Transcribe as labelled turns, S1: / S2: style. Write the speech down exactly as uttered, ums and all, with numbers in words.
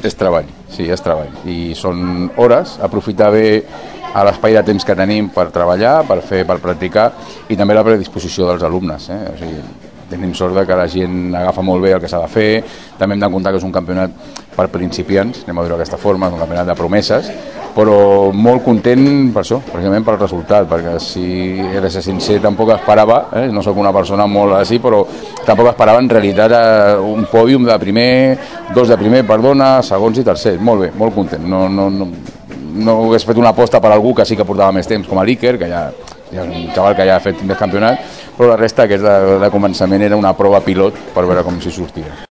S1: És treball, sí, és treball. I són hores, aprofitar bé a l'espai de temps que tenim per treballar, per fer, per practicar, i també la predisposició dels alumnes. Eh? O sigui, tenim sort de que la gent agafa molt bé el que s'ha de fer. També hem de comptar que és un campionat per principiants, anem a dir-ho d'aquesta forma, és un campionat de promeses, però molt content per això, precisament pel resultat, perquè si he de ser sincer tampoc esperava, eh? no sóc una persona molt així, però tampoc esperava en realitat un pòdium de primer, dos de primer, perdona, segons i tercer, molt bé, molt content. No, no, no, no hagués fet una aposta per algú que sí que portava més temps, com a l'Iker, que ja, ja és un xaval que ja ha fet més campionat, però la resta, que és de, de començament, era una prova pilot per veure com s'hi sortia.